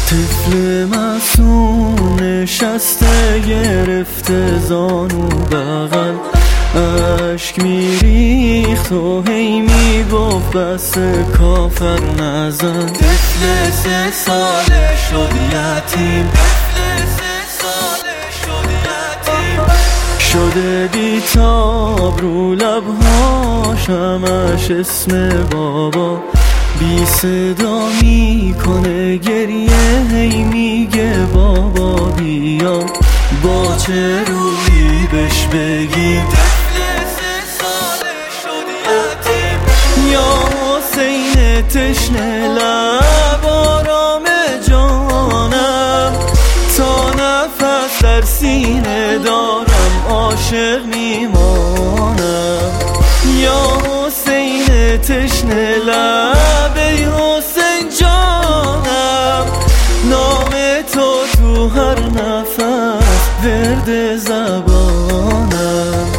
طفل معصوم نشسته گرفته زانو بغل، اشک میریخت و هی میگفت بس کافر نزن. طفل 3 ساله شد یتیم، شده بیتاب رو لبهاش همش اسم بابا، بی صدا میکنه گریه، هی میگه بابا بیا. با چه رویی بهش بگیم طفل 3 ساله شد یتیم؟ یا حسین تشنه لب آرام جانم، تا نفس در سینه دارم عاشق میمانم. یا حسین تشنه لب، ای حسین جانم، نام تو هر نفس ورد زبانم.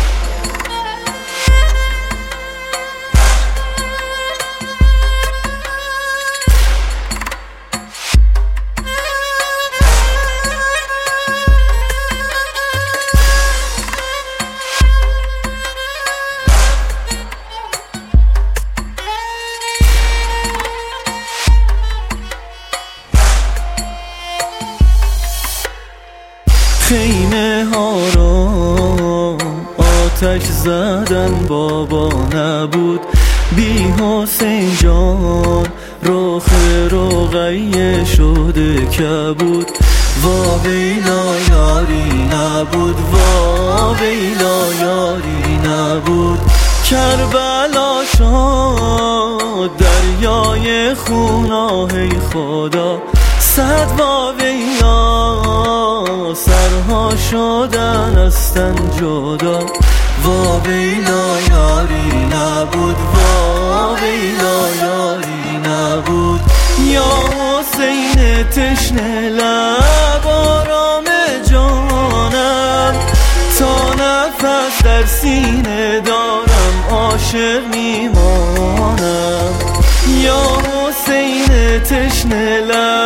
خیمه ها را آتش زدن بابا نبود، بی حسین جان رخ رقیه شده کبود. وا ویلا یاری نبود، وا ویلا یاری نبود. کربلا شد دریای خون، آهی خدا صد وا ویلا، سرها شدن استن جدا. وا ویلا یاری نبود، وا ویلا یاری نبود. یا حسین تشنه لب آرام جانم، تا نفس در سینه دارم عاشق میمانم. یا حسین تشنه لب